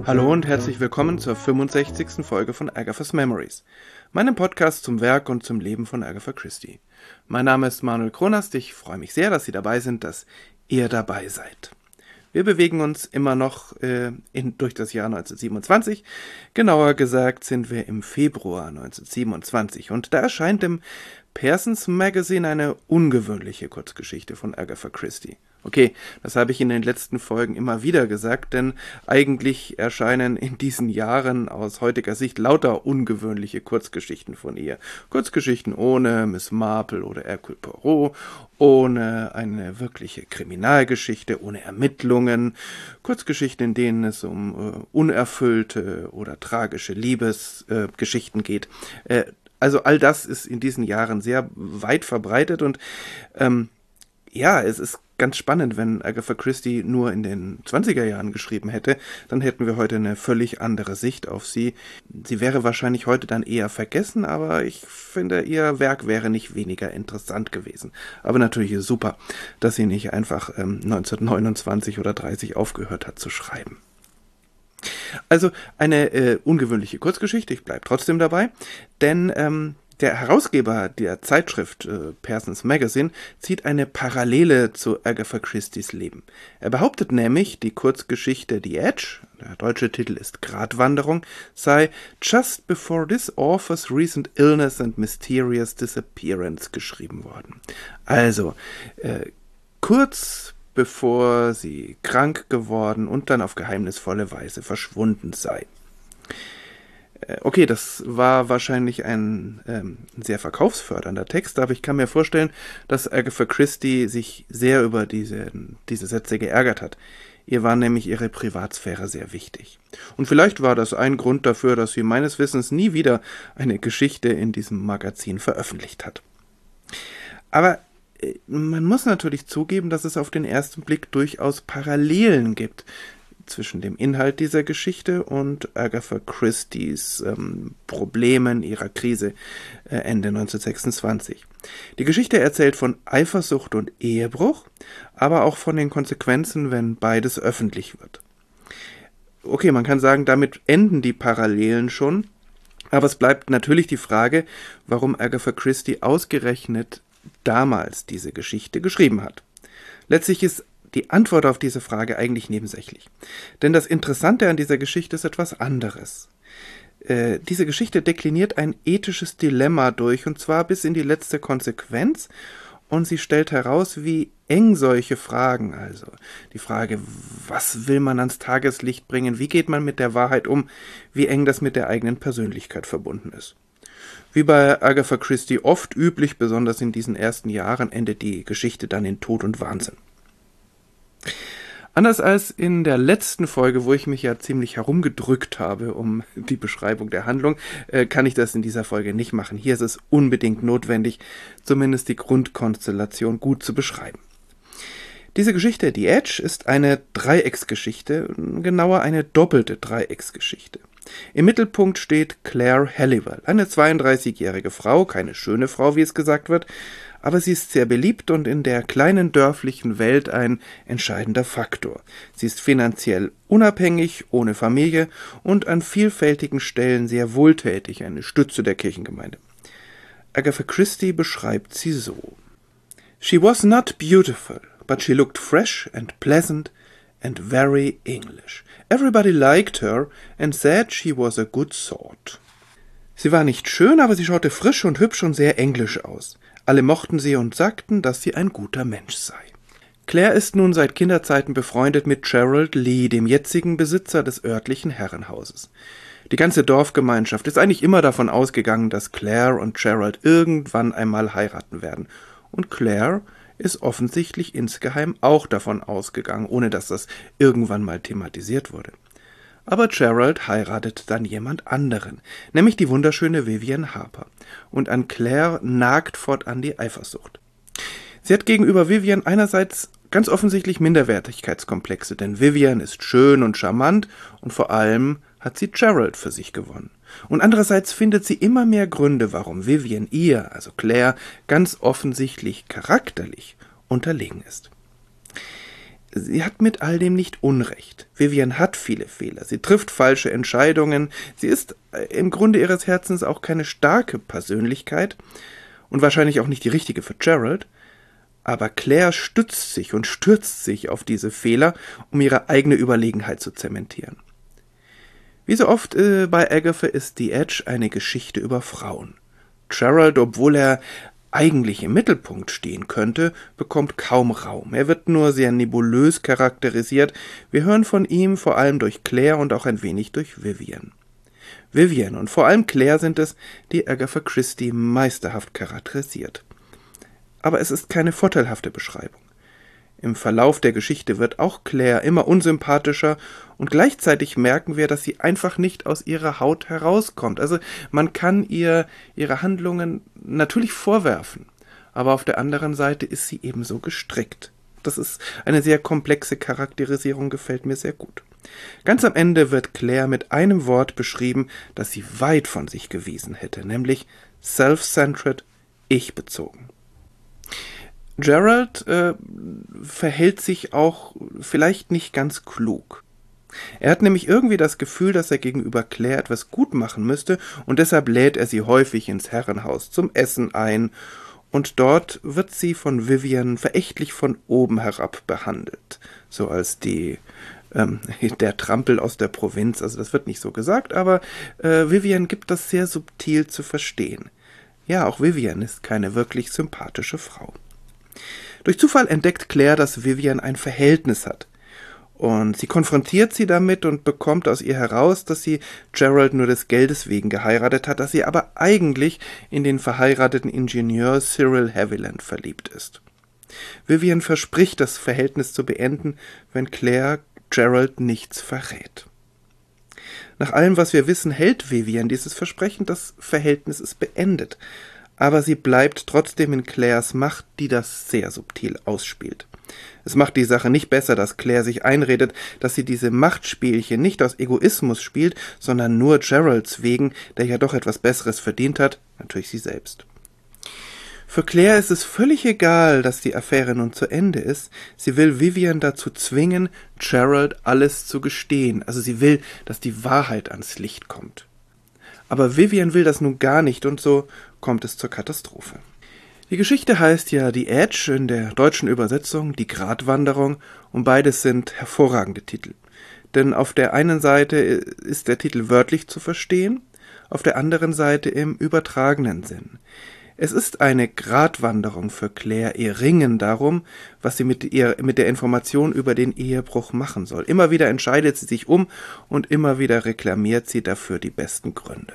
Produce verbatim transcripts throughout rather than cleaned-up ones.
Hallo und herzlich willkommen zur fünfundsechzigsten Folge von Agatha's Memories, meinem Podcast zum Werk und zum Leben von Agatha Christie. Mein Name ist Manuel Kronast, ich freue mich sehr, dass Sie dabei sind, dass ihr dabei seid. Wir bewegen uns immer noch äh, in, durch das Jahr neunzehnhundertsiebenundzwanzig, genauer gesagt sind wir im Februar neunzehnhundertsiebenundzwanzig und da erscheint im Parsons Magazine eine ungewöhnliche Kurzgeschichte von Agatha Christie. Okay, das habe ich in den letzten Folgen immer wieder gesagt, denn eigentlich erscheinen in diesen Jahren aus heutiger Sicht lauter ungewöhnliche Kurzgeschichten von ihr. Kurzgeschichten ohne Miss Marple oder Hercule Poirot, ohne eine wirkliche Kriminalgeschichte, ohne Ermittlungen, Kurzgeschichten, in denen es um äh, unerfüllte oder tragische Liebesgeschichten äh, geht. Äh, also all das ist in diesen Jahren sehr weit verbreitet und ähm, ja, es ist ganz spannend, wenn Agatha Christie nur in den zwanziger Jahren geschrieben hätte, dann hätten wir heute eine völlig andere Sicht auf sie. Sie wäre wahrscheinlich heute dann eher vergessen, aber ich finde, ihr Werk wäre nicht weniger interessant gewesen. Aber natürlich ist super, dass sie nicht einfach ähm, neunzehnhundertneunundzwanzig oder dreißig aufgehört hat zu schreiben. Also eine äh, ungewöhnliche Kurzgeschichte, ich bleibe trotzdem dabei, denn ähm, der Herausgeber der Zeitschrift äh, Parsons Magazine zieht eine Parallele zu Agatha Christies Leben. Er behauptet nämlich, die Kurzgeschichte The Edge, der deutsche Titel ist Gratwanderung, sei just before this author's recent illness and mysterious disappearance geschrieben worden. Also, äh, kurz bevor sie krank geworden und dann auf geheimnisvolle Weise verschwunden sei. Okay, das war wahrscheinlich ein ähm, sehr verkaufsfördernder Text, aber ich kann mir vorstellen, dass Agatha Christie sich sehr über diese, diese Sätze geärgert hat. Ihr war nämlich ihre Privatsphäre sehr wichtig. Und vielleicht war das ein Grund dafür, dass sie meines Wissens nie wieder eine Geschichte in diesem Magazin veröffentlicht hat. Aber äh, man muss natürlich zugeben, dass es auf den ersten Blick durchaus Parallelen gibt zwischen dem Inhalt dieser Geschichte und Agatha Christies ähm, Problemen ihrer Krise äh, Ende neunzehnhundertsechsundzwanzig. Die Geschichte erzählt von Eifersucht und Ehebruch, aber auch von den Konsequenzen, wenn beides öffentlich wird. Okay, man kann sagen, damit enden die Parallelen schon, aber es bleibt natürlich die Frage, warum Agatha Christie ausgerechnet damals diese Geschichte geschrieben hat. Letztlich ist die Antwort auf diese Frage eigentlich nebensächlich. Denn das Interessante an dieser Geschichte ist etwas anderes. Äh, diese Geschichte dekliniert ein ethisches Dilemma durch, und zwar bis in die letzte Konsequenz, und sie stellt heraus, wie eng solche Fragen, also die Frage, was will man ans Tageslicht bringen, wie geht man mit der Wahrheit um, wie eng das mit der eigenen Persönlichkeit verbunden ist. Wie bei Agatha Christie oft üblich, besonders in diesen ersten Jahren, endet die Geschichte dann in Tod und Wahnsinn. Anders als in der letzten Folge, wo ich mich ja ziemlich herumgedrückt habe um die Beschreibung der Handlung, äh, kann ich das in dieser Folge nicht machen. Hier ist es unbedingt notwendig, zumindest die Grundkonstellation gut zu beschreiben. Diese Geschichte, The Edge, ist eine Dreiecksgeschichte, genauer eine doppelte Dreiecksgeschichte. Im Mittelpunkt steht Claire Halliwell, eine zweiunddreißigjährige Frau, keine schöne Frau, wie es gesagt wird, aber sie ist sehr beliebt und in der kleinen dörflichen Welt ein entscheidender Faktor. Sie ist finanziell unabhängig, ohne Familie und an vielfältigen Stellen sehr wohltätig, eine Stütze der Kirchengemeinde. Agatha Christie beschreibt sie so: She was not beautiful, but she looked fresh and pleasant and very English. Everybody liked her and said she was a good sort. Sie war nicht schön, aber sie schaute frisch und hübsch und sehr englisch aus. Alle mochten sie und sagten, dass sie ein guter Mensch sei. Claire ist nun seit Kinderzeiten befreundet mit Gerald Lee, dem jetzigen Besitzer des örtlichen Herrenhauses. Die ganze Dorfgemeinschaft ist eigentlich immer davon ausgegangen, dass Claire und Gerald irgendwann einmal heiraten werden. Und Claire ist offensichtlich insgeheim auch davon ausgegangen, ohne dass das irgendwann mal thematisiert wurde. Aber Gerald heiratet dann jemand anderen, nämlich die wunderschöne Vivian Harper. Und an Claire nagt fortan die Eifersucht. Sie hat gegenüber Vivian einerseits ganz offensichtlich Minderwertigkeitskomplexe, denn Vivian ist schön und charmant und vor allem hat sie Gerald für sich gewonnen. Und andererseits findet sie immer mehr Gründe, warum Vivian ihr, also Claire, ganz offensichtlich charakterlich unterlegen ist. sie hat mit all dem nicht Unrecht. Vivian hat viele Fehler, sie trifft falsche Entscheidungen, sie ist im Grunde ihres Herzens auch keine starke Persönlichkeit und wahrscheinlich auch nicht die richtige für Gerald, aber Claire stützt sich und stürzt sich auf diese Fehler, um ihre eigene Überlegenheit zu zementieren. Wie so oft äh, bei Agatha ist The Edge eine Geschichte über Frauen. Gerald, obwohl er eigentlich im Mittelpunkt stehen könnte, bekommt kaum Raum. Er wird nur sehr nebulös charakterisiert. Wir hören von ihm vor allem durch Claire und auch ein wenig durch Vivian. Vivian und vor allem Claire sind es, die Agatha Christie meisterhaft charakterisiert. Aber es ist keine vorteilhafte Beschreibung. Im Verlauf der Geschichte wird auch Claire immer unsympathischer und gleichzeitig merken wir, dass sie einfach nicht aus ihrer Haut herauskommt. Also man kann ihr ihre Handlungen natürlich vorwerfen, aber auf der anderen Seite ist sie ebenso gestrickt. Das ist eine sehr komplexe Charakterisierung, gefällt mir sehr gut. Ganz am Ende wird Claire mit einem Wort beschrieben, das sie weit von sich gewiesen hätte, nämlich self-centered, ich-bezogen. Gerald äh, verhält sich auch vielleicht nicht ganz klug. Er hat nämlich irgendwie das Gefühl, dass er gegenüber Claire etwas gut machen müsste und deshalb lädt er sie häufig ins Herrenhaus zum Essen ein und dort wird sie von Vivian verächtlich von oben herab behandelt, so als die ähm, der Trampel aus der Provinz, also das wird nicht so gesagt, aber äh, Vivian gibt das sehr subtil zu verstehen. Ja, auch Vivian ist keine wirklich sympathische Frau. Durch Zufall entdeckt Claire, dass Vivian ein Verhältnis hat. Und sie konfrontiert sie damit und bekommt aus ihr heraus, dass sie Gerald nur des Geldes wegen geheiratet hat, dass sie aber eigentlich in den verheirateten Ingenieur Cyril Haviland verliebt ist. Vivian verspricht, das Verhältnis zu beenden, wenn Claire Gerald nichts verrät. Nach allem, was wir wissen, hält Vivian dieses Versprechen, das Verhältnis ist beendet. Aber sie bleibt trotzdem in Claires Macht, die das sehr subtil ausspielt. Es macht die Sache nicht besser, dass Claire sich einredet, dass sie diese Machtspielchen nicht aus Egoismus spielt, sondern nur Geralds wegen, der ja doch etwas Besseres verdient hat, natürlich sie selbst. Für Claire ist es völlig egal, dass die Affäre nun zu Ende ist. Sie will Vivian dazu zwingen, Gerald alles zu gestehen. Also sie will, dass die Wahrheit ans Licht kommt. Aber Vivian will das nun gar nicht und so kommt es zur Katastrophe. Die Geschichte heißt ja The Edge, in der deutschen Übersetzung Die Gratwanderung, und beides sind hervorragende Titel. Denn auf der einen Seite ist der Titel wörtlich zu verstehen, auf der anderen Seite im übertragenen Sinn. Es ist eine Gratwanderung für Claire, ihr Ringen darum, was sie mit, ihr, mit der Information über den Ehebruch machen soll. Immer wieder entscheidet sie sich um und immer wieder reklamiert sie dafür die besten Gründe.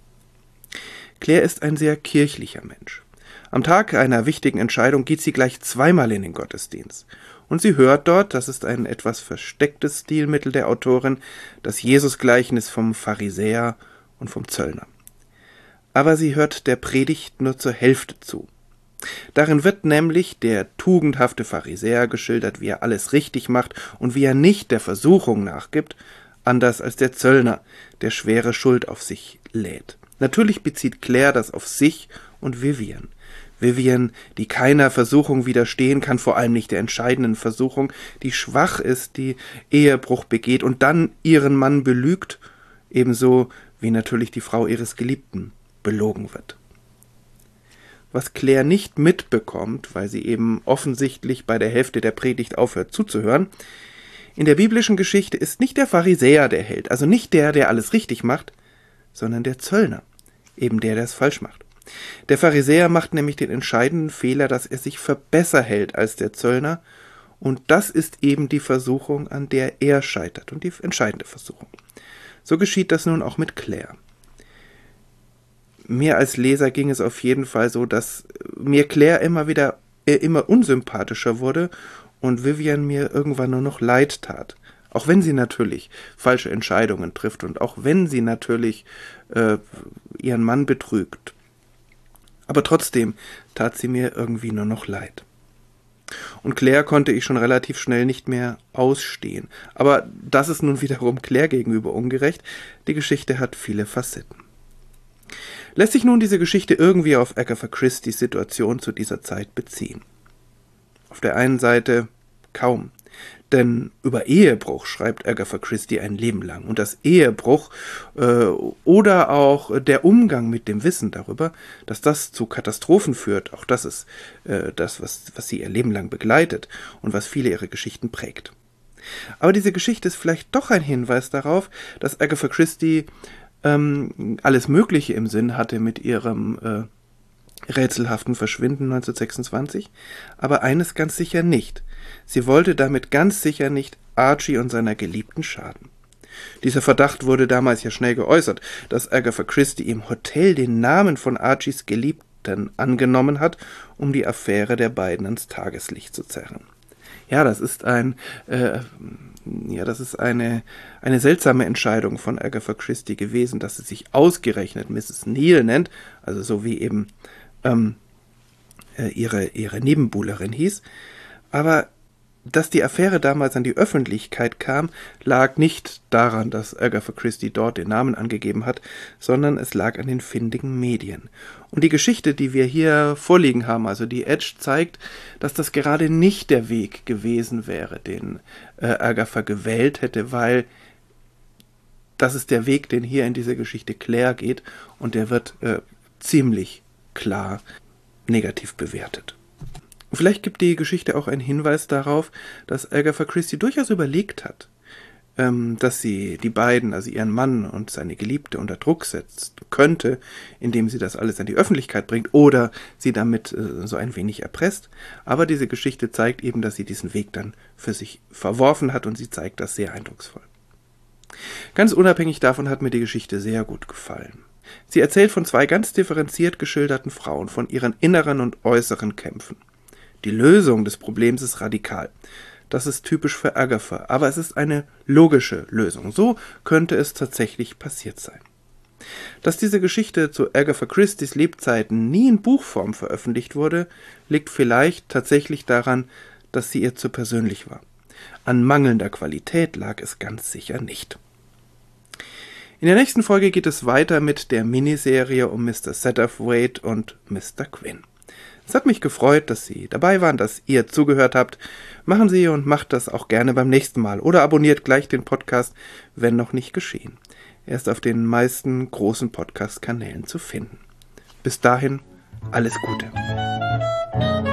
Claire ist ein sehr kirchlicher Mensch. Am Tag einer wichtigen Entscheidung geht sie gleich zweimal in den Gottesdienst. Und sie hört dort, das ist ein etwas verstecktes Stilmittel der Autorin, das Jesusgleichnis vom Pharisäer und vom Zöllner. Aber sie hört der Predigt nur zur Hälfte zu. Darin wird nämlich der tugendhafte Pharisäer geschildert, wie er alles richtig macht und wie er nicht der Versuchung nachgibt, anders als der Zöllner, der schwere Schuld auf sich lädt. Natürlich bezieht Claire das auf sich und Vivian. Vivian, die keiner Versuchung widerstehen kann, vor allem nicht der entscheidenden Versuchung, die schwach ist, die Ehebruch begeht und dann ihren Mann belügt, ebenso wie natürlich die Frau ihres Geliebten belogen wird. Was Claire nicht mitbekommt, weil sie eben offensichtlich bei der Hälfte der Predigt aufhört zuzuhören, in der biblischen Geschichte ist nicht der Pharisäer der Held, also nicht der, der alles richtig macht, sondern der Zöllner, eben der, der es falsch macht. Der Pharisäer macht nämlich den entscheidenden Fehler, dass er sich für besser hält als der Zöllner, und das ist eben die Versuchung, an der er scheitert, und die entscheidende Versuchung. So geschieht das nun auch mit Claire. Mir als Leser ging es auf jeden Fall so, dass mir Claire immer wieder äh, immer unsympathischer wurde und Vivian mir irgendwann nur noch leid tat. Auch wenn sie natürlich falsche Entscheidungen trifft und auch wenn sie natürlich äh, ihren Mann betrügt. Aber trotzdem tat sie mir irgendwie nur noch leid. Und Claire konnte ich schon relativ schnell nicht mehr ausstehen. Aber das ist nun wiederum Claire gegenüber ungerecht. Die Geschichte hat viele Facetten. Lässt sich nun diese Geschichte irgendwie auf Agatha Christies Situation zu dieser Zeit beziehen? Auf der einen Seite kaum. Denn über Ehebruch schreibt Agatha Christie ein Leben lang. Und das Ehebruch äh, oder auch der Umgang mit dem Wissen darüber, dass das zu Katastrophen führt, auch das ist äh, das, was, was sie ihr Leben lang begleitet und was viele ihrer Geschichten prägt. Aber diese Geschichte ist vielleicht doch ein Hinweis darauf, dass Agatha Christie ähm, alles Mögliche im Sinn hatte mit ihrem äh, rätselhaften Verschwinden neunzehnhundertsechsundzwanzig, aber eines ganz sicher nicht. Sie wollte damit ganz sicher nicht Archie und seiner Geliebten schaden. Dieser Verdacht wurde damals ja schnell geäußert, dass Agatha Christie im Hotel den Namen von Archies Geliebten angenommen hat, um die Affäre der beiden ans Tageslicht zu zerren. Ja, das ist ein, äh, ja, das ist eine, eine seltsame Entscheidung von Agatha Christie gewesen, dass sie sich ausgerechnet Misses Neal nennt, also so wie eben ähm, äh, ihre, ihre Nebenbuhlerin hieß. Aber dass die Affäre damals an die Öffentlichkeit kam, lag nicht daran, dass Agatha Christie dort den Namen angegeben hat, sondern es lag an den findigen Medien. Und die Geschichte, die wir hier vorliegen haben, also die Edge, zeigt, dass das gerade nicht der Weg gewesen wäre, den äh, Agatha gewählt hätte, weil das ist der Weg, den hier in dieser Geschichte Claire geht, und der wird äh, ziemlich klar negativ bewertet. Vielleicht gibt die Geschichte auch einen Hinweis darauf, dass Agatha Christie durchaus überlegt hat, ähm, dass sie die beiden, also ihren Mann und seine Geliebte, unter Druck setzt könnte, indem sie das alles an die Öffentlichkeit bringt oder sie damit äh, so ein wenig erpresst. Aber diese Geschichte zeigt eben, dass sie diesen Weg dann für sich verworfen hat, und sie zeigt das sehr eindrucksvoll. Ganz unabhängig davon hat mir die Geschichte sehr gut gefallen. Sie erzählt von zwei ganz differenziert geschilderten Frauen, von ihren inneren und äußeren Kämpfen. Die Lösung des Problems ist radikal. Das ist typisch für Agatha, aber es ist eine logische Lösung. So könnte es tatsächlich passiert sein. Dass diese Geschichte zu Agatha Christies Lebzeiten nie in Buchform veröffentlicht wurde, liegt vielleicht tatsächlich daran, dass sie ihr zu persönlich war. An mangelnder Qualität lag es ganz sicher nicht. In der nächsten Folge geht es weiter mit der Miniserie um Mister Satterthwaite und Mister Quinn. Es hat mich gefreut, dass Sie dabei waren, dass ihr zugehört habt. Machen Sie und macht das auch gerne beim nächsten Mal oder abonniert gleich den Podcast, wenn noch nicht geschehen. Er ist auf den meisten großen Podcast-Kanälen zu finden. Bis dahin, alles Gute.